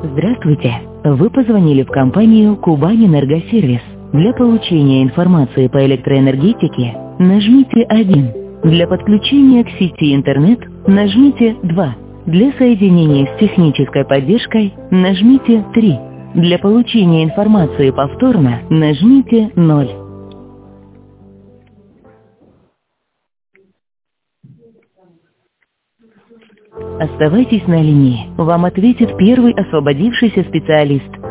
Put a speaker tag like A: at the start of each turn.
A: Здравствуйте! Вы позвонили в компанию «Кубань-Энергосервис». Для получения информации по электроэнергетике нажмите 1. Для подключения к сети интернет нажмите 2. Для соединения с технической поддержкой нажмите 3. Для получения информации повторно нажмите 0. Оставайтесь на линии. Вам ответит первый освободившийся специалист.